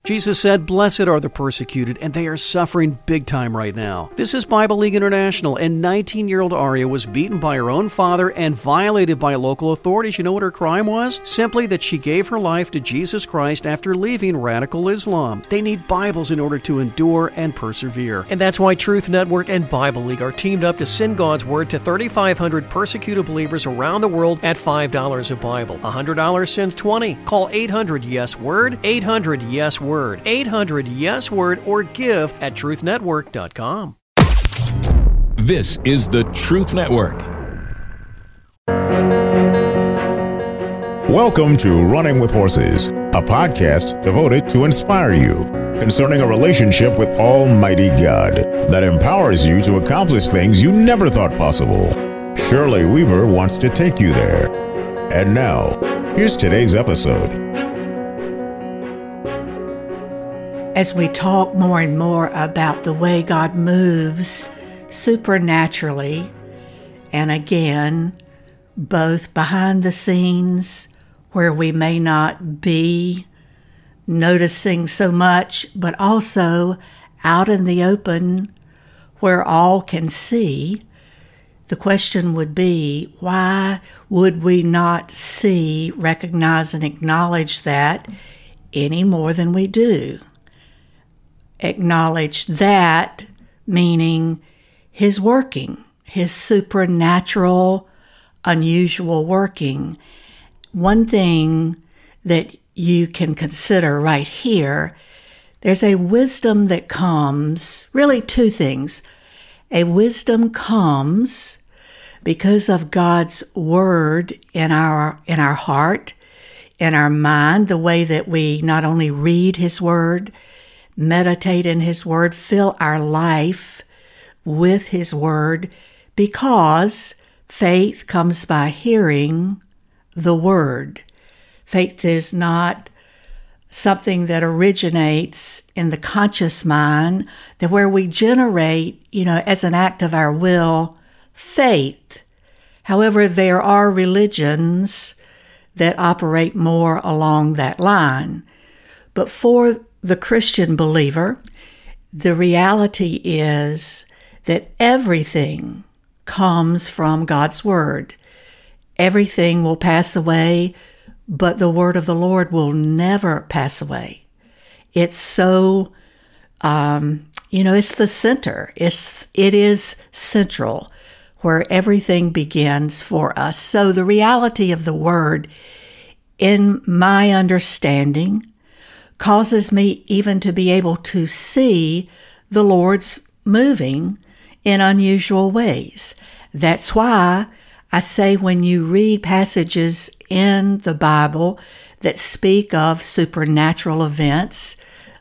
Jesus said, "Blessed are the persecuted," and they are suffering big time right now. This is Bible League International, and 19-year-old Aria was beaten by her own father and violated by local authorities. You know what her crime was? Simply that she gave her life to Jesus Christ after leaving radical Islam. They need Bibles in order to endure and persevere. And that's why Truth Network and Bible League are teamed up to send God's Word to 3,500 persecuted believers around the world at $5 a Bible. $100 sends 20. Call 800-YES-WORD, 800-YES-WORD. 800-YES-WORD, or give at truthnetwork.com. This is the Truth Network. Welcome to Running with Horses, a podcast devoted to inspire you concerning a relationship with Almighty God that empowers you to accomplish things you never thought possible. Shirley Weaver wants to take you there. And now, here's today's episode. As we talk more and more about the way God moves supernaturally, and again, both behind the scenes where we may not be noticing so much, but also out in the open where all can see, the question would be, why would we not see, recognize, and acknowledge that any more than we do? Acknowledge that, meaning His working, His supernatural, unusual working. One thing that you can consider right here, there's a wisdom that comes, really two things. A wisdom comes because of God's Word in our heart, in our mind, the way that we not only read His Word, meditate in His Word, fill our life with His Word, because faith comes by hearing the Word. Faith is not something that originates in the conscious mind, that where we generate, as an act of our will, faith. However, there are religions that operate more along that line. But for the Christian believer, the reality is that everything comes from God's Word. Everything will pass away, but the Word of the Lord will never pass away. It's so, it's the center. It is central where everything begins for us. So the reality of the Word, in my understanding, causes me even to be able to see the Lord's moving in unusual ways. That's why I say when you read passages in the Bible that speak of supernatural events,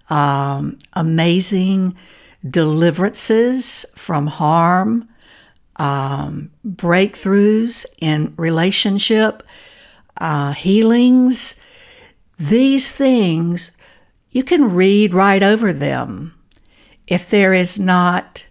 amazing deliverances from harm, breakthroughs in relationship, healings, these things, you can read right over them if there is not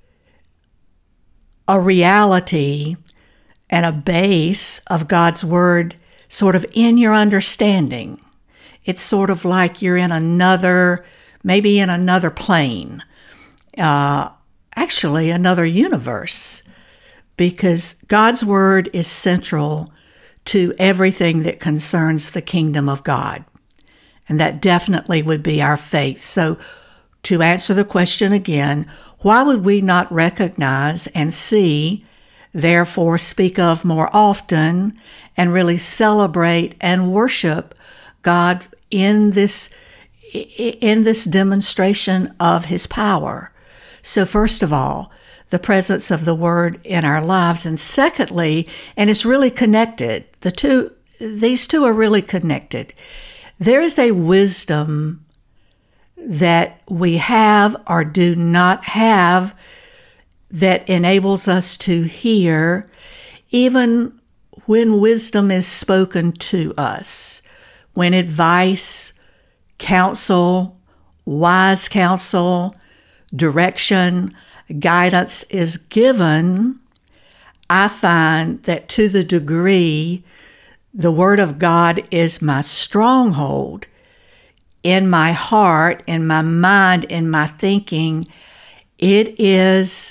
a reality and a base of God's Word sort of in your understanding. It's sort of like you're in maybe in another plane, actually another universe, because God's Word is central to everything that concerns the kingdom of God. And that definitely would be our faith. So to answer the question again, why would we not recognize and see, therefore speak of more often, and really celebrate and worship God in this demonstration of His power? So first of all, the presence of the Word in our lives. And secondly, and it's really connected, these two are really connected. There is a wisdom that we have or do not have that enables us to hear even when wisdom is spoken to us, when advice, counsel, wise counsel, direction, guidance is given. I find that to the degree the Word of God is my stronghold, in my heart, in my mind, in my thinking, it is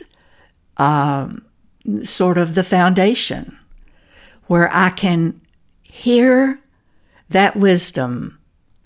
sort of the foundation where I can hear that wisdom,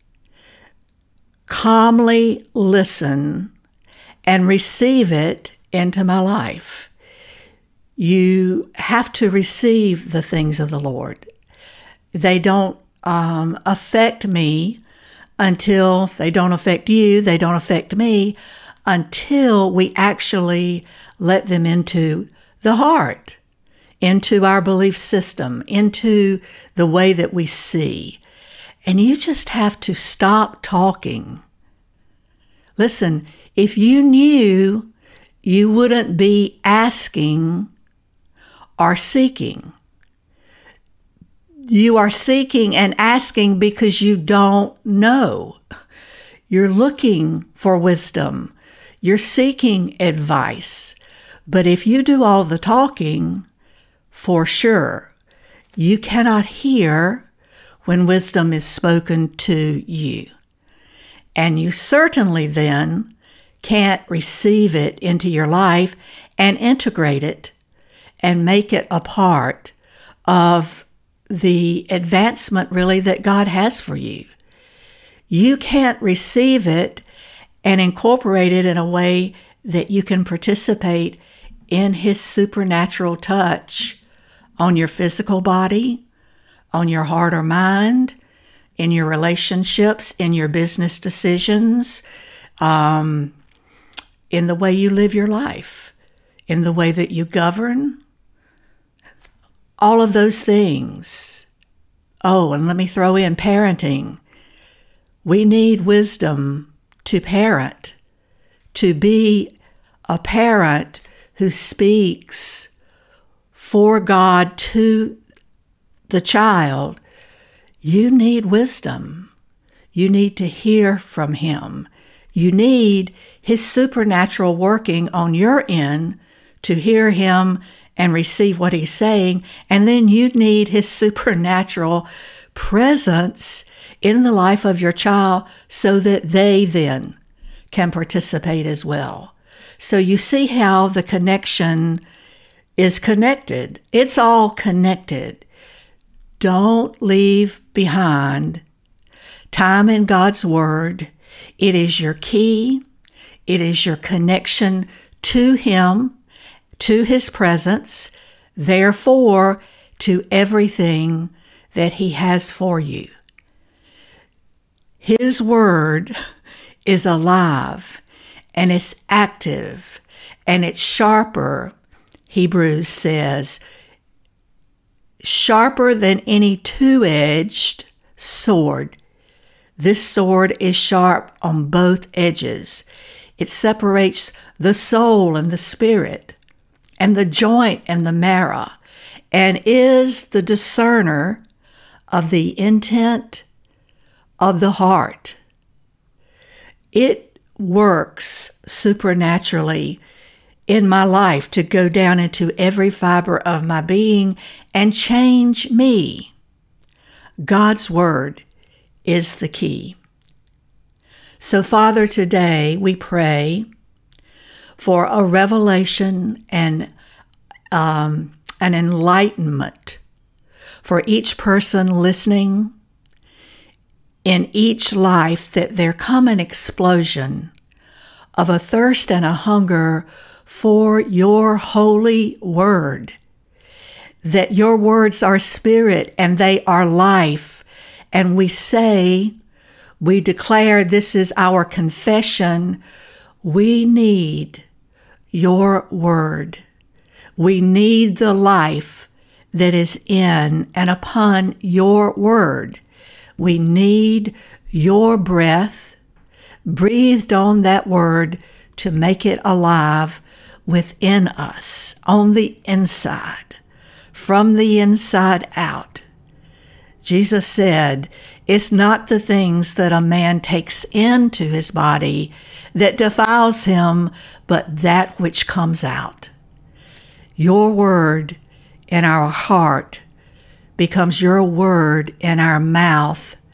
calmly listen, and receive it into my life. You have to receive the things of the Lord. They don't affect me until they don't affect you. They don't affect me until we actually let them into the heart, into our belief system, into the way that we see. And you just have to stop talking. Listen, if you knew, you wouldn't be asking or seeking. You are seeking and asking because you don't know. You're looking for wisdom. You're seeking advice. But if you do all the talking, for sure, you cannot hear when wisdom is spoken to you. And you certainly then can't receive it into your life and integrate it and make it a part of the advancement really that God has for you. You can't receive it and incorporate it in a way that you can participate in His supernatural touch on your physical body, on your heart or mind, in your relationships, in your business decisions, in the way you live your life, in the way that you govern, all of those things. Oh, and let me throw in parenting. We need wisdom to parent, to be a parent who speaks for God to the child. You need wisdom. You need to hear from Him. You need His supernatural working on your end to hear Him and receive what He's saying. And then you need His supernatural presence in the life of your child so that they then can participate as well. So you see how the connection is connected. It's all connected. Don't leave behind time in God's Word. It is your key. It is your connection to Him, to His presence, therefore to everything that He has for you. His Word is alive and it's active and it's sharper, Hebrews says, sharper than any two-edged sword. This sword is sharp on both edges. It separates the soul and the spirit, and the joint and the marrow, and is the discerner of the intent of the heart. It works supernaturally in my life to go down into every fiber of my being and change me. God's Word is the key. So, Father, today we pray for a revelation and an enlightenment for each person listening, in each life, that there come an explosion of a thirst and a hunger for your holy word, that your words are spirit and they are life. And we declare, this is our confession, we need your word. We need the life that is in and upon your word. We need your breath breathed on that word to make it alive within us, on the inside, from the inside out. Jesus said, it's not the things that a man takes into his body that defiles him, but that which comes out. Your word in our heart becomes your word in our mouth,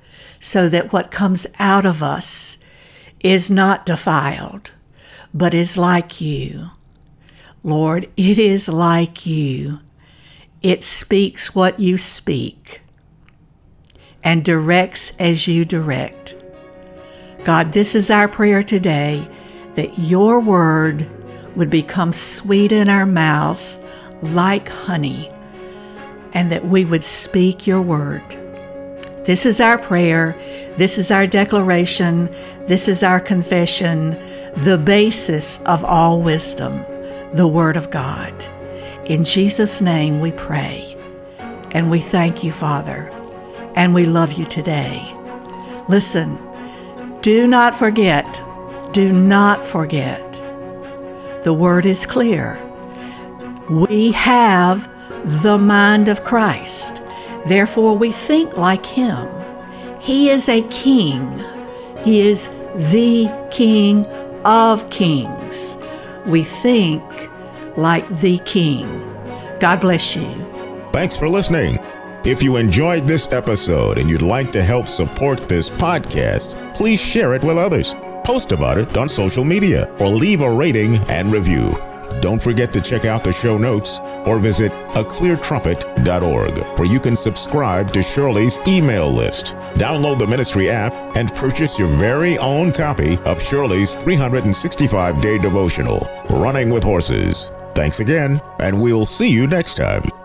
so that what comes out of us is not defiled, but is like you. Lord, it is like you. It speaks what you speak and directs as you direct. God, this is our prayer today, that your word would become sweet in our mouths like honey, and that we would speak your word. This is our prayer. This is our declaration. This is our confession, the basis of all wisdom, the Word of God. In Jesus' name we pray, and we thank you, Father, and we love you today. Listen, do not forget, the Word is clear. We have the mind of Christ. Therefore, we think like him. He is a king. He is the King of kings. We think like the King. God bless you. Thanks for listening. If you enjoyed this episode and you'd like to help support this podcast, please share it with others. Post about it on social media or leave a rating and review. Don't forget to check out the show notes or visit acleartrumpet.org, where you can subscribe to Shirley's email list, download the ministry app, and purchase your very own copy of Shirley's 365-day devotional, Running with Horses. Thanks again, and we'll see you next time.